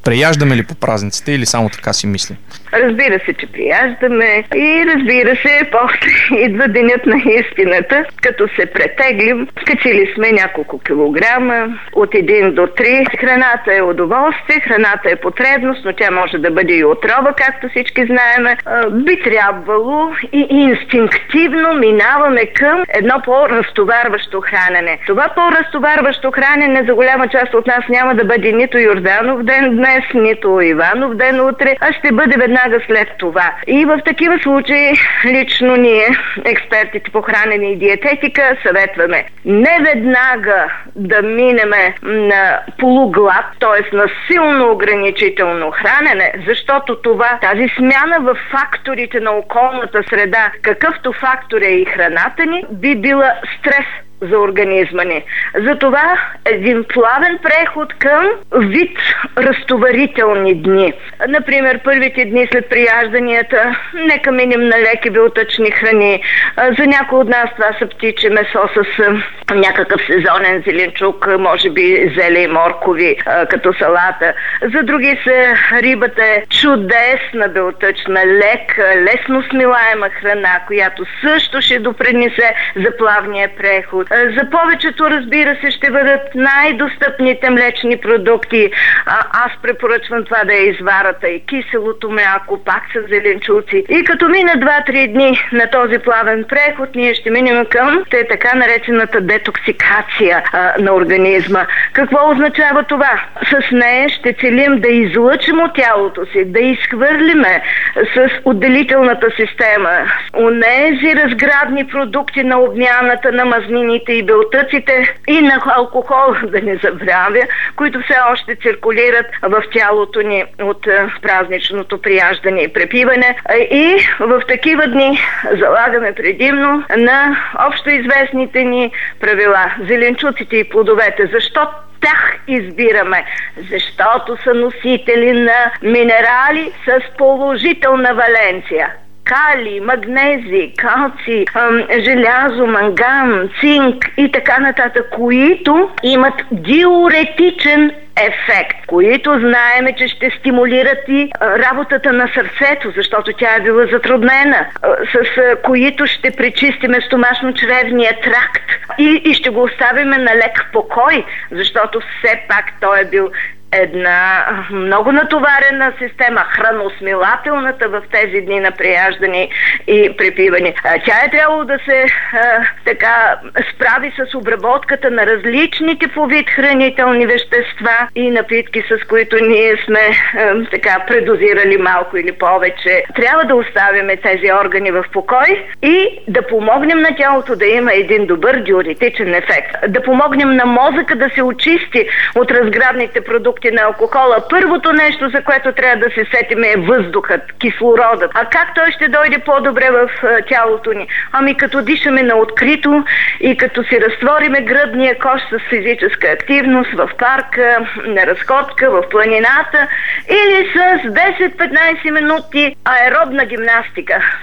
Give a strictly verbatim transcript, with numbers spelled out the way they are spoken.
Преяждаме ли по празниците или само така си мислим? Разбира се, че прияждаме и разбира се, после идва денят на истината, като се претеглим. Качили сме няколко килограма, от един до три. Храната е удоволствие, храната е потребност, но тя може да бъде и отрова, както всички знаеме. Би трябвало и инстинктивно минаваме към едно по-разтоварващо хранене. Това по-разтоварващо хранене за голяма част от нас няма да бъде нито Йорданов ден днес, нито Иванов ден утре, а ще бъде веднага след това. И в такива случаи лично ние, експертите по хранене и диететика, съветваме не веднага да минеме на полуглад, т.е. на силно ограничително хранене, защото това, тази смяна в факторите на околната среда, какъвто фактор е и храната ни, би била стрес за организма ни. Затова един плавен преход към вид разтоварителни дни. Например, първите дни след прияжданията, нека минем на леки белтъчни храни. За някои от нас това са птиче месо с някакъв сезонен зеленчук, може би зеле и моркови, като салата. За други са рибата е чудесна белтъчна, лека, лесно смилаема храна, която също ще допринесе за плавния преход. За повечето, разбира се, ще бъдат най-достъпните млечни продукти. А, аз препоръчвам това да е изварата и киселото мляко, пак с зеленчуци. И като мина два-три дни на този плавен преход, ние ще минем към те така наречената детоксикация а, на организма. Какво означава това? С нея ще целим да излъчим от тялото си, да изхвърлиме с отделителната система онези разградни продукти на обмяната на мазнините и белтъците и на алкохол, да не забравя, които все още циркулират в тялото ни от празничното прияждане и препиване. И в такива дни залагаме предимно на общо известните ни правила. Зеленчуците и плодовете. Защо тях избираме? Защото са носители на минерали с положителна валенция. Калий, магнези, калци, желязо, манган, цинк и така нататък, които имат диуретичен ефект, които знаеме, че ще стимулират и работата на сърцето, защото тя е била затруднена, с които ще пречистиме стомашно-чревния тракт и, и ще го оставиме на лек покой, защото все пак той е бил една много натоварена система, храносмилателната в тези дни на прияждане и препиване. Тя е трябвало да се а, така справи с обработката на различните по вид хранителни вещества и напитки, с които ние сме а, така предозирали малко или повече. Трябва да оставим тези органи в покой и да помогнем на тялото да има един добър диуретичен ефект. Да помогнем на мозъка да се очисти от разградните продукти на алкохола. Първото нещо, за което трябва да се сетим, е въздухът, кислородът. А как той ще дойде по-добре в тялото ни? Ами като дишаме на открито и като си разтвориме гръдния кош с физическа активност в парка, на разходка, в планината или с десет-петнайсет минути аеробна гимнастика.